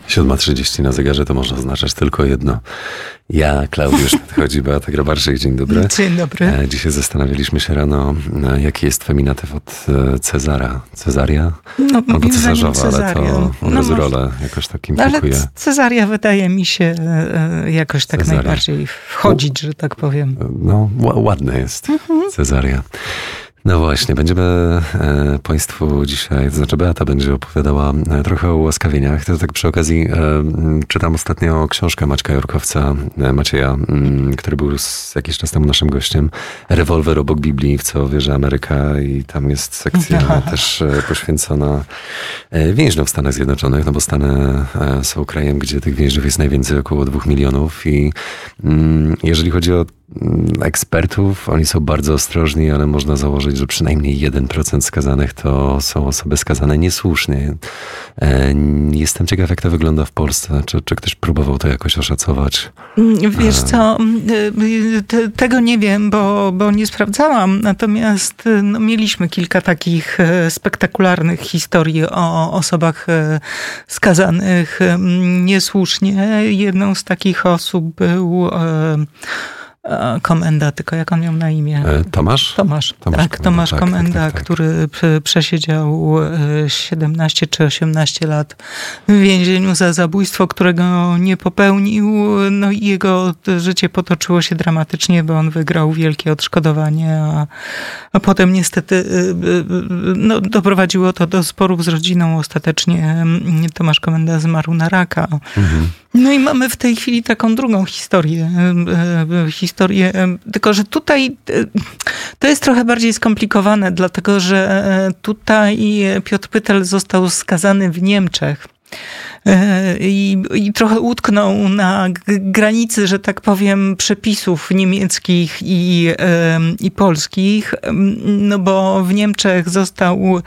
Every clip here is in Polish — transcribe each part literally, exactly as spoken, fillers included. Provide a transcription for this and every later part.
siódma trzydzieści na zegarze to może oznaczać tylko jedno. Ja, Klaudiusz Nadchodzi, Beata Grabarczyk, dzień dobry. Dzień dobry. Dzisiaj zastanawialiśmy się rano, jaki jest feminatyw od Cezara. Cezaria? No, albo Cezarzowa, ale to no, bez rolę jakoś tak implikuje. Ale Cezaria wydaje mi się jakoś tak Cezaria. najbardziej wchodzić, że tak powiem. No, ładne jest mhm. Cezaria. No właśnie, będziemy e, Państwu dzisiaj, to znaczy Beata będzie opowiadała e, trochę o ułaskawieniach. To tak przy okazji e, czytam ostatnio książkę Maćka Jurkowca, e, Macieja, m, który był z, jakiś czas temu naszym gościem. Rewolwer obok Biblii, w co wierzy Ameryka, i tam jest sekcja Aha. też e, poświęcona e, więźniom w Stanach Zjednoczonych, no bo Stany e, są krajem, gdzie tych więźniów jest najwięcej, około dwóch milionów, i m, jeżeli chodzi o ekspertów, oni są bardzo ostrożni, ale można założyć, że przynajmniej jeden procent skazanych to są osoby skazane niesłusznie. Jestem ciekaw, jak to wygląda w Polsce. Czy, czy ktoś próbował to jakoś oszacować? Wiesz co, tego nie wiem, bo, bo nie sprawdzałam. Natomiast no, mieliśmy kilka takich spektakularnych historii o osobach skazanych niesłusznie. Jedną z takich osób był Komenda, tylko jak on miał na imię? Tomasz? Tomasz, Tomasz tak, Komenda, Tomasz tak, Komenda, tak, tak, tak. który przesiedział siedemnaście czy osiemnaście lat w więzieniu za zabójstwo, którego nie popełnił. No i jego życie potoczyło się dramatycznie, bo on wygrał wielkie odszkodowanie, a, a potem niestety no, doprowadziło to do sporów z rodziną. Ostatecznie Tomasz Komenda zmarł na raka. Mhm. No i mamy w tej chwili taką drugą historię. Historię, tylko że tutaj to jest trochę bardziej skomplikowane, dlatego że tutaj Piotr Pytel został skazany w Niemczech. I, I trochę utknął na granicy, że tak powiem, przepisów niemieckich i, i polskich, no bo w Niemczech został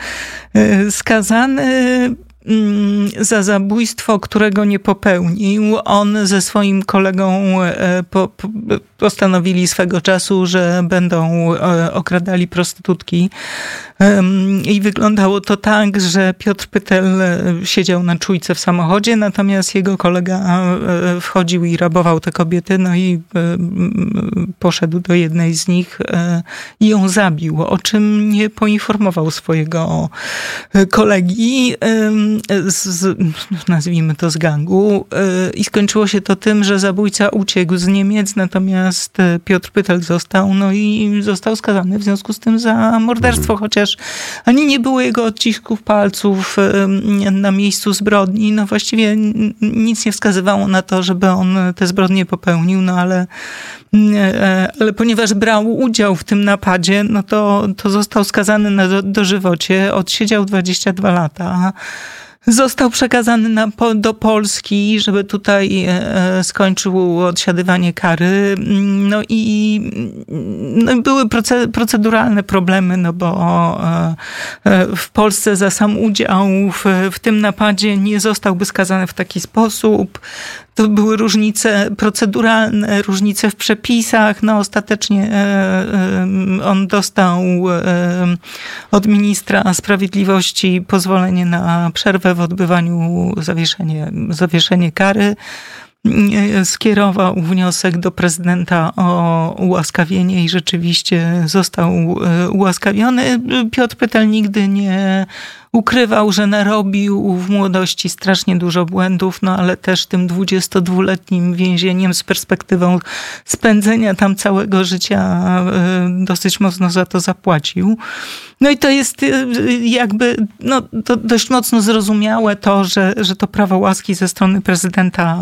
skazany za zabójstwo, którego nie popełnił. On ze swoim kolegą po, po, postanowili swego czasu, że będą okradali prostytutki. I wyglądało to tak, że Piotr Pytel siedział na czujce w samochodzie, natomiast jego kolega wchodził i rabował te kobiety, no i poszedł do jednej z nich i ją zabił, o czym nie poinformował swojego kolegi z, nazwijmy to z gangu, i skończyło się to tym, że zabójca uciekł z Niemiec, natomiast Piotr Pytel został, no i został skazany w związku z tym za morderstwo, chociaż ani nie było jego odcisków palców na miejscu zbrodni. No właściwie nic nie wskazywało na to, żeby on te zbrodnie popełnił, no ale, ale ponieważ brał udział w tym napadzie, no to, to został skazany na dożywocie, odsiedział dwadzieścia dwa lata. Został przekazany na, do Polski, żeby tutaj e, skończył odsiadywanie kary. No i no były proce, proceduralne problemy, no bo e, w Polsce za sam udział w, w tym napadzie nie zostałby skazany w taki sposób. To były różnice proceduralne, różnice w przepisach. No ostatecznie on dostał od ministra sprawiedliwości pozwolenie na przerwę w odbywaniu, zawieszenie, zawieszenie kary. Skierował wniosek do prezydenta o ułaskawienie i rzeczywiście został ułaskawiony. Piotr Pytel nigdy nie ukrywał, że narobił w młodości strasznie dużo błędów, no ale też tym dwudziestodwuletnim więzieniem z perspektywą spędzenia tam całego życia dosyć mocno za to zapłacił. No i to jest jakby no, to dość mocno zrozumiałe to, że, że to prawo łaski ze strony prezydenta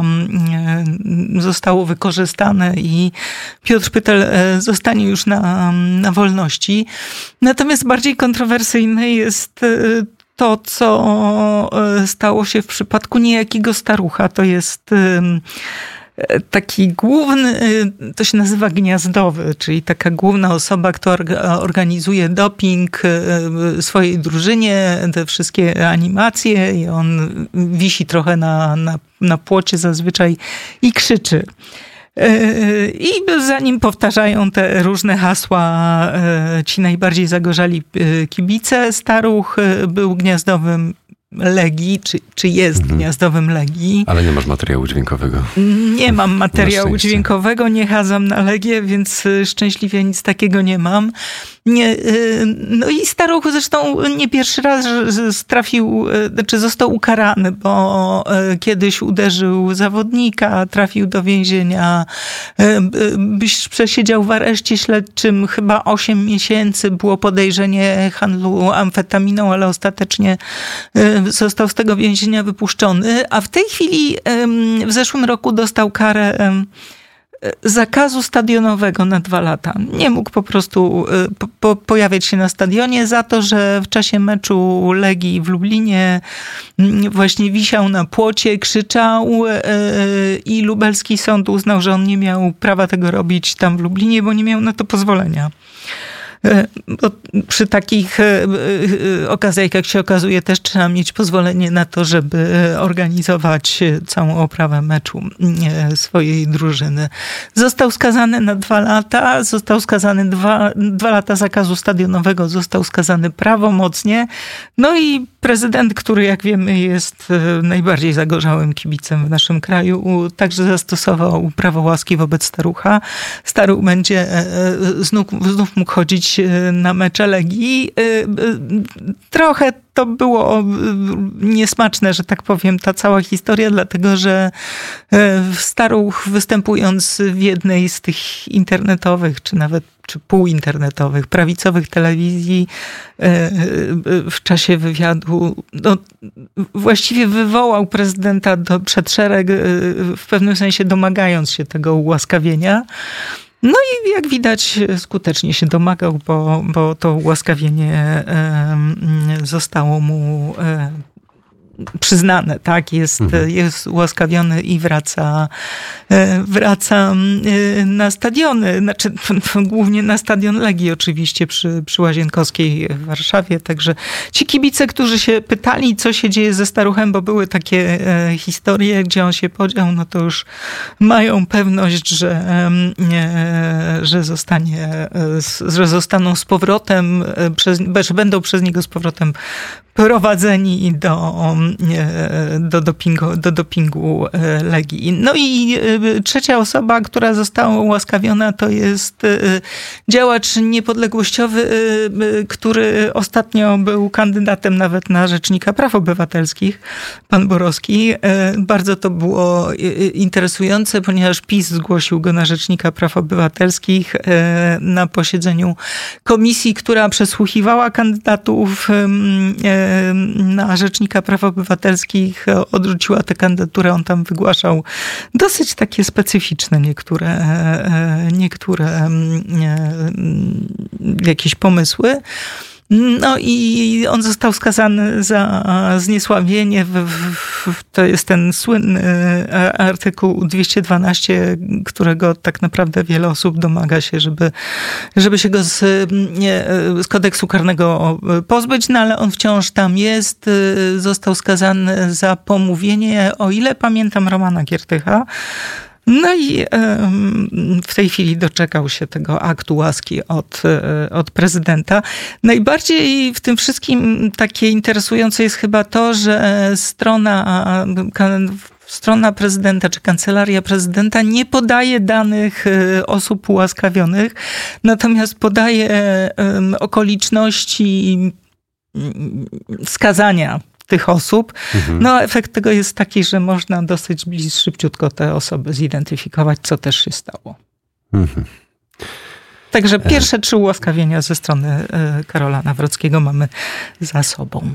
zostało wykorzystane i Piotr Pytel zostanie już na, na wolności. Natomiast bardziej kontrowersyjne jest to, co stało się w przypadku niejakiego starucha. To jest taki główny, to się nazywa gniazdowy, czyli taka główna osoba, która organizuje doping swojej drużynie, te wszystkie animacje, i on wisi trochę na, na, na płocie zazwyczaj i krzyczy. I za nim powtarzają te różne hasła ci najbardziej zagorzali kibice. Staruch był gniazdowym Legii, czy, czy jest mhm. gniazdowym Legii. Ale nie masz materiału dźwiękowego. Nie mam materiału dźwiękowego, nie chadzam na Legię, więc szczęśliwie nic takiego nie mam. Nie, no i Staruch zresztą nie pierwszy raz trafił, czy został ukarany, bo kiedyś uderzył zawodnika, trafił do więzienia, przesiedział w areszcie śledczym chyba osiem miesięcy, było podejrzenie handlu amfetaminą, ale ostatecznie został z tego więzienia wypuszczony, a w tej chwili w zeszłym roku dostał karę zakazu stadionowego na dwa lata. Nie mógł po prostu po, po, pojawiać się na stadionie za to, że w czasie meczu Legii w Lublinie właśnie wisiał na płocie, krzyczał i lubelski sąd uznał, że on nie miał prawa tego robić tam w Lublinie, bo nie miał na to pozwolenia. Bo przy takich okazjach, jak się okazuje, też trzeba mieć pozwolenie na to, żeby organizować całą oprawę meczu swojej drużyny. Został skazany na dwa lata, został skazany dwa, dwa lata zakazu stadionowego, został skazany prawomocnie. No i prezydent, który jak wiemy jest najbardziej zagorzałym kibicem w naszym kraju, także zastosował prawo łaski wobec Starucha. Staruch będzie znów, znów mógł chodzić na mecze Legii. Trochę to było niesmaczne, że tak powiem, ta cała historia, dlatego że Staruch, występując w jednej z tych internetowych, czy nawet czy półinternetowych, prawicowych telewizji w czasie wywiadu, no, właściwie wywołał prezydenta do, przed szereg, w pewnym sensie domagając się tego ułaskawienia. No i jak widać skutecznie się domagał, bo, bo to ułaskawienie zostało mu przyznane, tak, jest, mhm. jest ułaskawiony i wraca, wraca na stadiony, znaczy głównie na stadion Legii oczywiście przy, przy Łazienkowskiej w Warszawie, także ci kibice, którzy się pytali, co się dzieje ze Staruchem, bo były takie historie, gdzie on się podział, no to już mają pewność, że, że zostanie, że zostaną z powrotem, przez, że będą przez niego z powrotem prowadzeni do, do, dopingu, do dopingu Legii. No i trzecia osoba, która została ułaskawiona, to jest działacz niepodległościowy, który ostatnio był kandydatem nawet na Rzecznika Praw Obywatelskich, pan Borowski. Bardzo to było interesujące, ponieważ PiS zgłosił go na Rzecznika Praw Obywatelskich na posiedzeniu komisji, która przesłuchiwała kandydatów na Rzecznika Praw Obywatelskich, odrzuciła tę kandydaturę. On tam wygłaszał dosyć takie specyficzne niektóre, niektóre jakieś pomysły. No i on został skazany za zniesławienie. W, w, to jest ten słynny artykuł dwieście dwanaście, którego tak naprawdę wiele osób domaga się, żeby, żeby się go z, nie, z kodeksu karnego pozbyć, no ale on wciąż tam jest. Został skazany za pomówienie, o ile pamiętam, Romana Giertycha. No i w tej chwili doczekał się tego aktu łaski od, od prezydenta. Najbardziej w tym wszystkim takie interesujące jest chyba to, że strona, strona prezydenta czy kancelaria prezydenta nie podaje danych osób ułaskawionych, natomiast podaje okoliczności skazania tych osób. Mhm. No efekt tego jest taki, że można dosyć blisko, szybciutko te osoby zidentyfikować, co też się stało. Mhm. Także pierwsze trzy ułaskawienia ze strony Karola Nawrockiego mamy za sobą.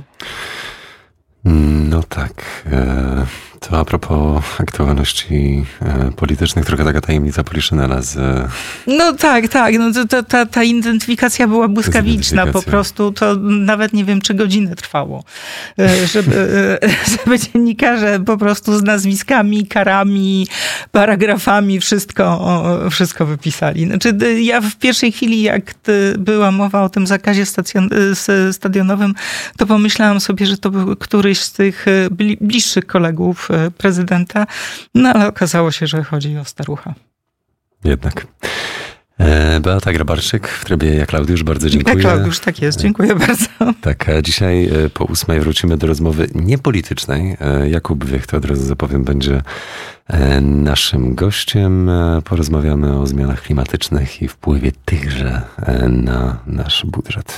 No tak. To a propos aktualności politycznych, trochę taka tajemnica Poliszynela z... No tak, tak. No to, to, ta, ta identyfikacja była błyskawiczna po prostu. To nawet nie wiem, czy godzinę trwało, żeby, żeby dziennikarze po prostu z nazwiskami, karami, paragrafami wszystko, wszystko wypisali. Znaczy ja w pierwszej chwili, jak była mowa o tym zakazie stacjon, stadionowym, to pomyślałam sobie, że to był któryś z tych bliższych kolegów prezydenta, no ale okazało się, że chodzi o Starucha. Jednak. Beata Grabarczyk w trybie Ja Klaudiusz, bardzo dziękuję. Ja Klaudiusz, tak jest, dziękuję bardzo. Tak, a dzisiaj po ósmej wrócimy do rozmowy niepolitycznej. Jakub Wiech, to od razu zapowiem, będzie naszym gościem. Porozmawiamy o zmianach klimatycznych i wpływie tychże na nasz budżet.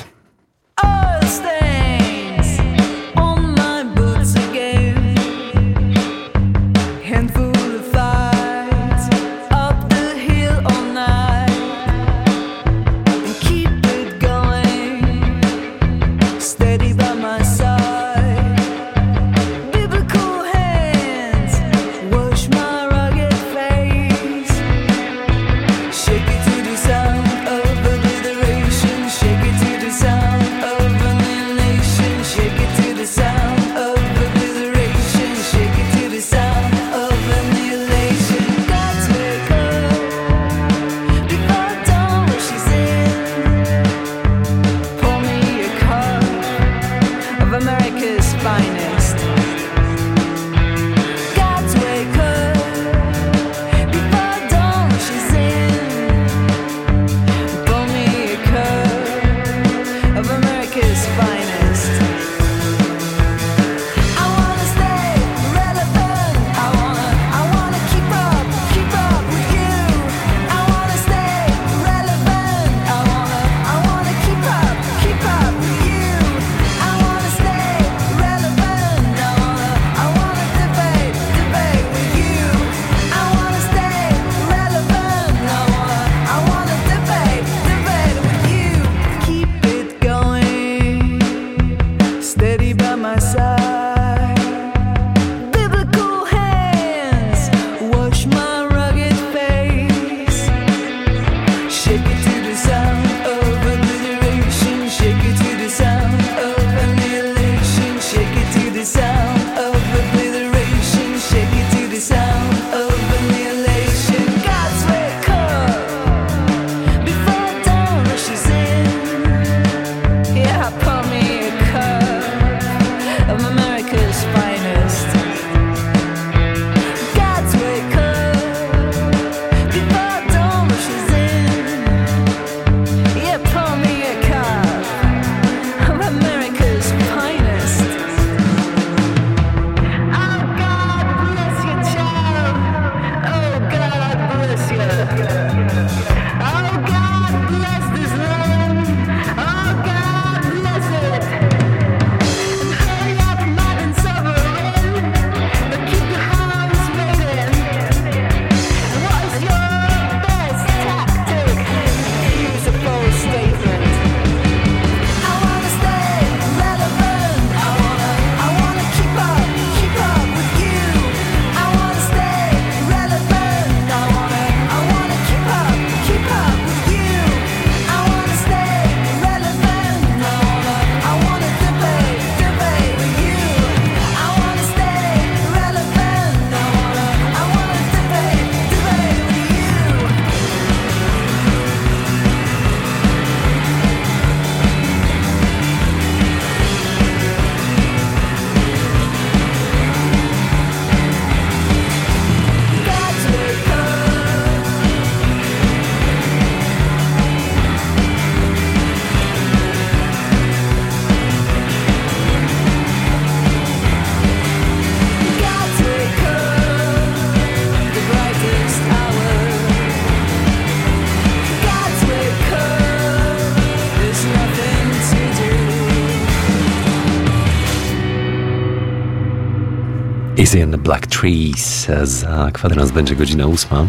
Easy and the Black Trees. Za kwadrans będzie godzina ósma.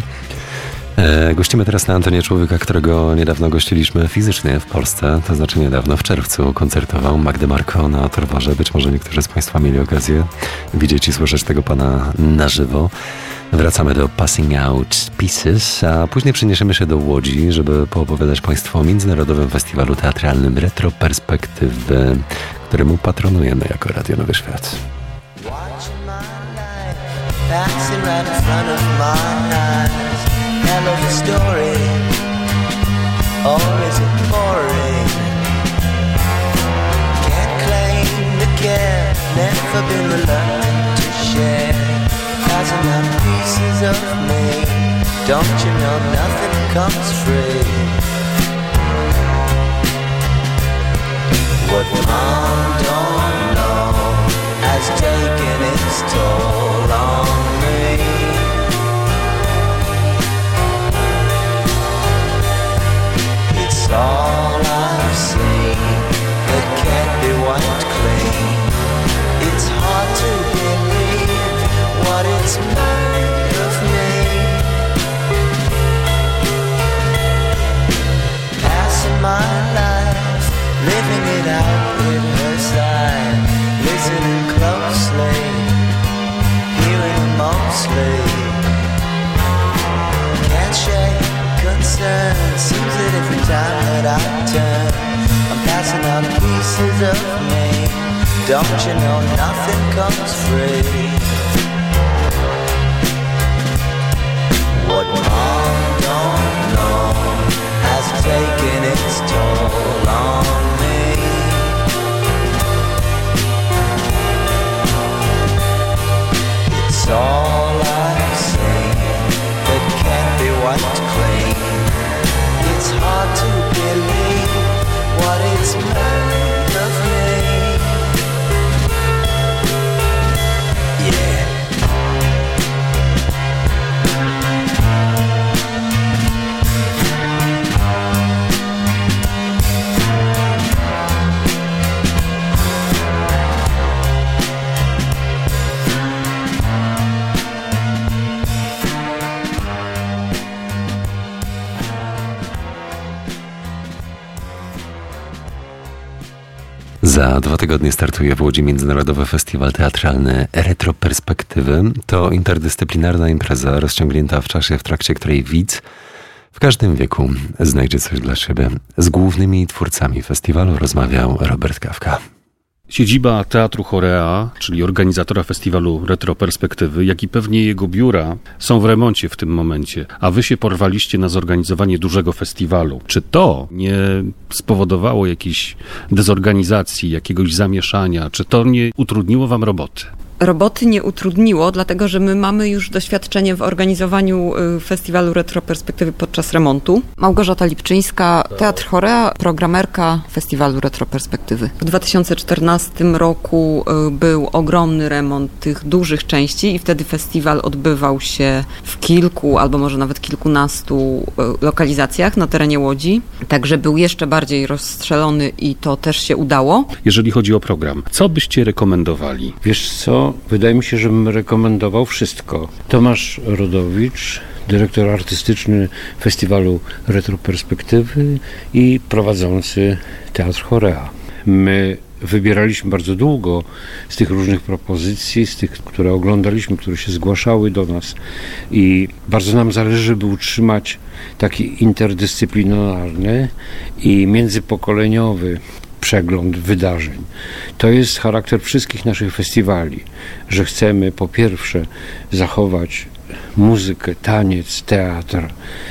Gościmy teraz na antenie człowieka, którego niedawno gościliśmy fizycznie w Polsce, to znaczy niedawno, w czerwcu koncertował Magdę Marko na Torwarze. Być może niektórzy z Państwa mieli okazję widzieć i słyszeć tego pana na żywo. Wracamy do Passing Out Pieces, a później przeniesiemy się do Łodzi, żeby poopowiadać Państwu o Międzynarodowym Festiwalu Teatralnym Retro Perspektywy, któremu patronujemy jako Radio Nowy Świat. Passing right in front of my eyes. Hell of a story, or is it boring? Can't claim to care, never been reluctant to share. Passing out pieces of me, don't you know nothing comes free? living it out with her side, listening closely, hearing mostly. Can't shake concern, seems that every time that I turn, I'm passing on pieces of me. Don't you know nothing comes free? What mom don't know has taken its toll on me. It's all I've seen that can't be wiped clean. It's hard to believe what it's made of me. Yeah. Za dwa tygodnie startuje w Łodzi Międzynarodowy Festiwal Teatralny Retroperspektywy. To interdyscyplinarna impreza rozciągnięta w czasie, w trakcie której widz w każdym wieku znajdzie coś dla siebie. Z głównymi twórcami festiwalu rozmawiał Robert Kawka. Siedziba Teatru Chorea, czyli organizatora festiwalu Retroperspektywy, jak i pewnie jego biura są w remoncie w tym momencie, a wy się porwaliście na zorganizowanie dużego festiwalu. Czy to nie spowodowało jakiejś dezorganizacji, jakiegoś zamieszania? Czy to nie utrudniło wam roboty? Roboty nie utrudniło, dlatego że my mamy już doświadczenie w organizowaniu festiwalu Retroperspektywy podczas remontu. Małgorzata Lipczyńska, Teatr Chorea, programerka festiwalu Retroperspektywy. W dwa tysiące czternastym roku był ogromny remont tych dużych części i wtedy festiwal odbywał się w kilku albo może nawet kilkunastu lokalizacjach na terenie Łodzi. Także był jeszcze bardziej rozstrzelony i to też się udało. Jeżeli chodzi o program, co byście rekomendowali? Wiesz co? Wydaje mi się, że bym rekomendował wszystko. Tomasz Rodowicz, dyrektor artystyczny Festiwalu Retroperspektywy i prowadzący Teatr Chorea. My wybieraliśmy bardzo długo z tych różnych propozycji, z tych, które oglądaliśmy, które się zgłaszały do nas i bardzo nam zależy, żeby utrzymać taki interdyscyplinarny i międzypokoleniowy przegląd wydarzeń. To jest charakter wszystkich naszych festiwali, że chcemy po pierwsze zachować muzykę, taniec, teatr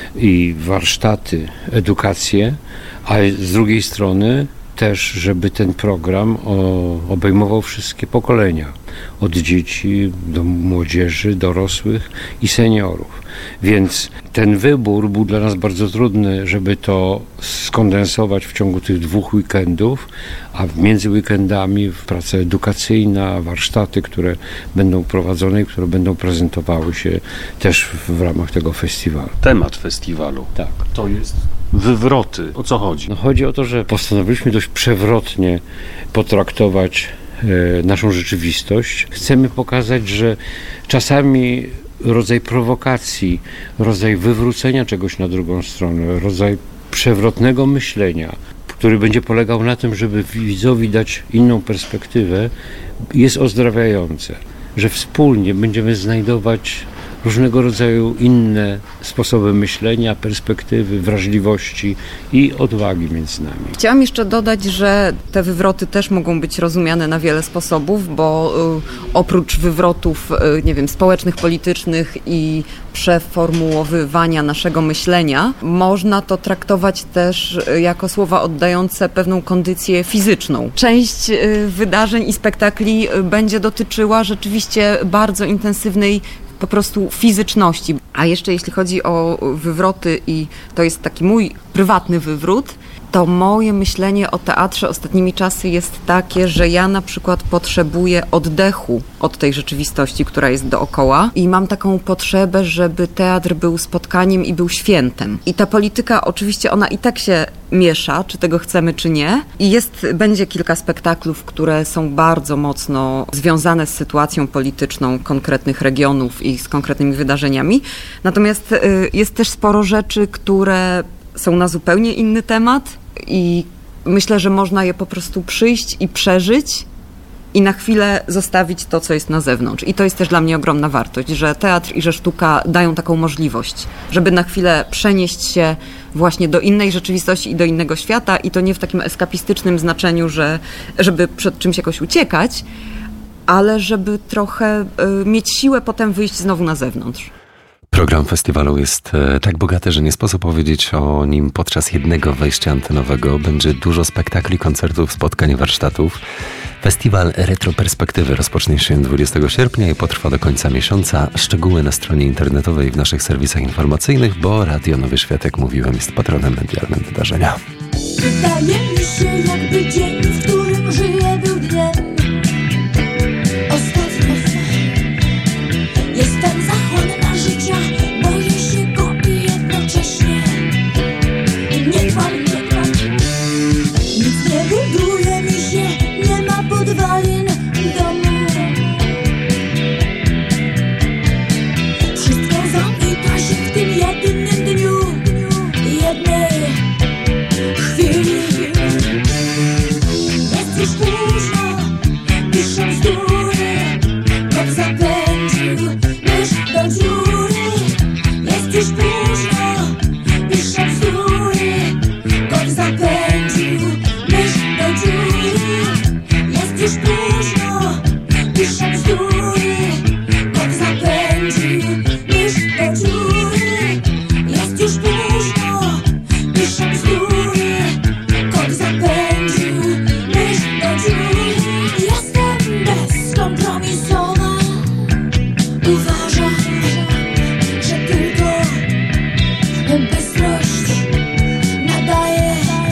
i warsztaty, edukację, a z drugiej strony też, żeby ten program o, obejmował wszystkie pokolenia, od dzieci do młodzieży, dorosłych i seniorów. Więc ten wybór był dla nas bardzo trudny, żeby to skondensować w ciągu tych dwóch weekendów, a między weekendami praca edukacyjna, warsztaty, które będą prowadzone i które będą prezentowały się też w ramach tego festiwalu. Temat festiwalu. Tak. To jest wywroty. O co chodzi? No chodzi o to, że postanowiliśmy dość przewrotnie potraktować e, naszą rzeczywistość. Chcemy pokazać, że czasami rodzaj prowokacji, rodzaj wywrócenia czegoś na drugą stronę, rodzaj przewrotnego myślenia, który będzie polegał na tym, żeby widzowi dać inną perspektywę, jest ozdrawiające, że wspólnie będziemy znajdować różnego rodzaju inne sposoby myślenia, perspektywy, wrażliwości i odwagi między nami. Chciałam jeszcze dodać, że te wywroty też mogą być rozumiane na wiele sposobów, bo y, oprócz wywrotów, y, nie wiem, społecznych, politycznych i przeformułowywania naszego myślenia, można to traktować też y, jako słowa oddające pewną kondycję fizyczną. Część y, wydarzeń i spektakli y, będzie dotyczyła rzeczywiście bardzo intensywnej po prostu fizyczności. A jeszcze jeśli chodzi o wywroty i to jest taki mój prywatny wywrót, to moje myślenie o teatrze ostatnimi czasy jest takie, że ja na przykład potrzebuję oddechu od tej rzeczywistości, która jest dookoła i mam taką potrzebę, żeby teatr był spotkaniem i był świętem. I ta polityka oczywiście ona i tak się miesza, czy tego chcemy, czy nie. I jest, będzie kilka spektaklów, które są bardzo mocno związane z sytuacją polityczną konkretnych regionów i z konkretnymi wydarzeniami. Natomiast y, jest też sporo rzeczy, które są na zupełnie inny temat i myślę, że można je po prostu przyjść i przeżyć i na chwilę zostawić to, co jest na zewnątrz. I to jest też dla mnie ogromna wartość, że teatr i że sztuka dają taką możliwość, żeby na chwilę przenieść się właśnie do innej rzeczywistości i do innego świata i to nie w takim eskapistycznym znaczeniu, że żeby przed czymś jakoś uciekać, ale żeby trochę y, mieć siłę potem wyjść znowu na zewnątrz. Program festiwalu jest tak bogaty, że nie sposób powiedzieć o nim podczas jednego wejścia antenowego. Będzie dużo spektakli, koncertów, spotkań, warsztatów. Festiwal Retroperspektywy rozpocznie się dwudziestego sierpnia i potrwa do końca miesiąca. Szczegóły na stronie internetowej i w naszych serwisach informacyjnych, bo Radio Nowy Świat, jak mówiłem, jest patronem medialnym wydarzenia. Wydaje mi się, jakby dzień, w którym żyję, był dniem ostatnim. Jestem zachłanna życia, boję się go i jednocześnie nie trwam, nie trwam. Nic nie buduje mi się, nie ma podwalin domu. Wszystko zamyka się w tym jednym dniu, jednej chwili. Jest już późno, piszę bzdury, kot zapędził mysz do dziury. Jest już późno, piszę bzdury, kot zapędził mysz do dziury. Jest już późno, piszę bzdury, kot zapędził mysz do dziury. Jest już późno, piszę bzdury, kot zapędził mysz do dziury. Jestem bezkompromisowa, uważam, że tylko bystrość nadaje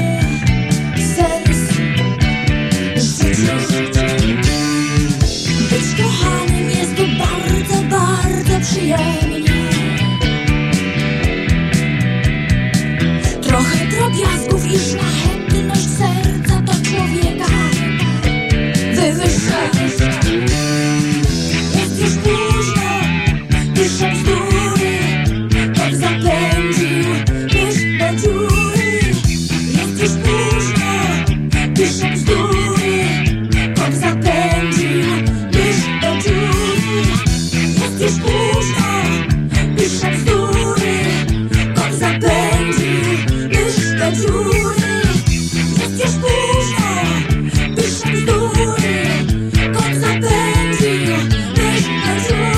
sens życiu. Być kochanym jest to bardzo, bardzo przyjemnie. Trochę drobiazgów i szlachetność serca do człowieka wywyższa. Jest już późno, piszę bzdury, kot zapędził mysz do dziury. Jest już późno, piszę bzdury, kot zapędził mysz do dziury. Jest już późno, piszę bzdury, kot zapędził mysz do dziury. Jest już późno, piszę bzdury, kot zapędził mysz do dziury.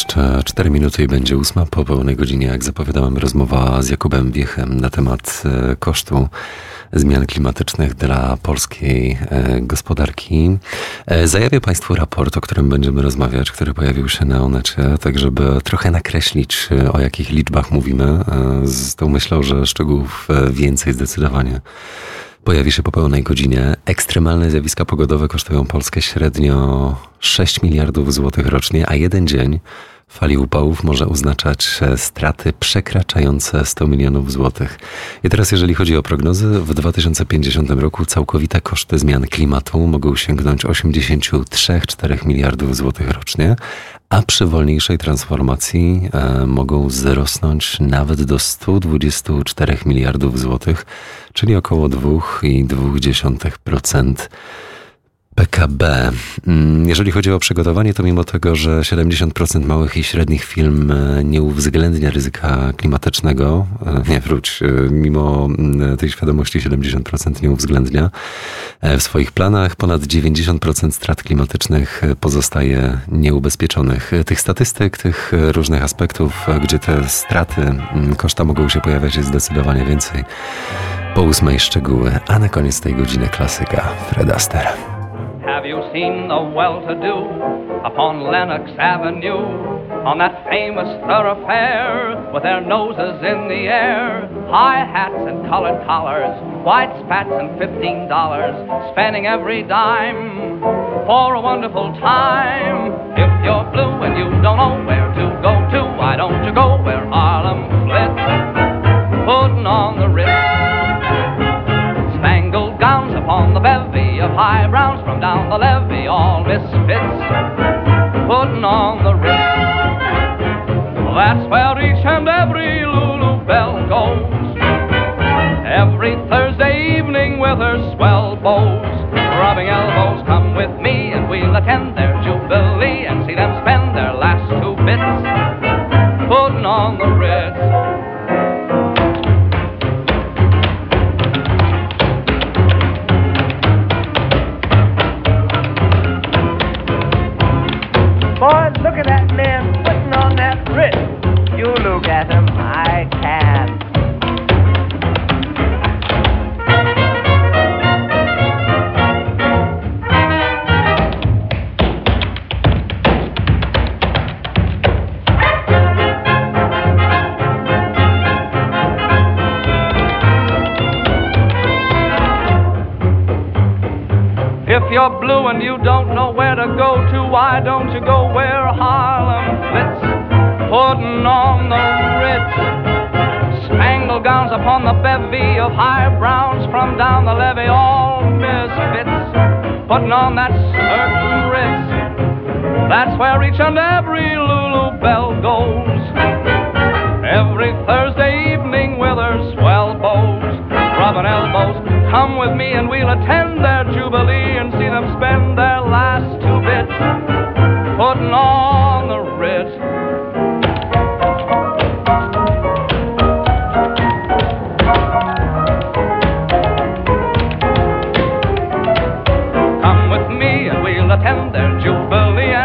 Jeszcze cztery minuty i będzie ósma. Po pełnej godzinie, jak zapowiadałem, rozmowa z Jakubem Wiechem na temat e, kosztu zmian klimatycznych dla polskiej e, gospodarki. E, zajawię Państwu raport, o którym będziemy rozmawiać, który pojawił się na Onecie, tak żeby trochę nakreślić, e, o jakich liczbach mówimy, e, z tą myślą, że szczegółów e, więcej zdecydowanie pojawi się po pełnej godzinie. Ekstremalne zjawiska pogodowe kosztują Polskę średnio sześć miliardów złotych rocznie, a jeden dzień fali upałów może oznaczać straty przekraczające sto milionów złotych. I teraz jeżeli chodzi o prognozy, w dwa tysiące pięćdziesiątym roku całkowite koszty zmian klimatu mogą sięgnąć osiemdziesiąt trzy przecinek cztery miliardów złotych rocznie, a przy wolniejszej transformacji e, mogą wzrosnąć nawet do sto dwadzieścia cztery miliardów złotych, czyli około dwa przecinek dwa procent P K B. Jeżeli chodzi o przygotowanie, to mimo tego, że siedemdziesiąt procent małych i średnich firm nie uwzględnia ryzyka klimatycznego, nie wróć, mimo tej świadomości siedemdziesiąt procent nie uwzględnia w swoich planach, ponad dziewięćdziesiąt procent strat klimatycznych pozostaje nieubezpieczonych. Tych statystyk, tych różnych aspektów, gdzie te straty koszta mogą się pojawiać, jest zdecydowanie więcej. Po ósmej szczegóły, a na koniec tej godziny klasyka Fred Astaire. Have you seen the well-to-do upon Lenox Avenue, on that famous thoroughfare, with their noses in the air, high hats and colored collars, white spats and fifteen dollars, spending every dime for a wonderful time? If you're blue and you don't know where to go to, why don't you go where Harlem flits, putting on the Ritz, spangled gowns upon the bevy of high browns from down the levee, all misfits, putting on the Ritz. That's where each and every Lulu Belle goes, every Thursday evening with her swell bows, rubbing elbows. Come with me and we'll attend their jubilee and see them spend their last two bits, putting on the Ritz. Boy, look at that man putting on that Ritz. You look at him, I can. If you're blue and you don't know where to go to, why don't you go where Harlem flits, putting on the Ritz, spangled gowns upon the bevy of high browns from down the levee, all misfits, putting on that certain Ritz. That's where each and every Lulu Belle goes, every Thursday evening with her swell bows, rubbing elbows. Come with me and we'll attend their jubilee and see them spend their last two bits, putting on the Ritz. Come with me and we'll attend their jubilee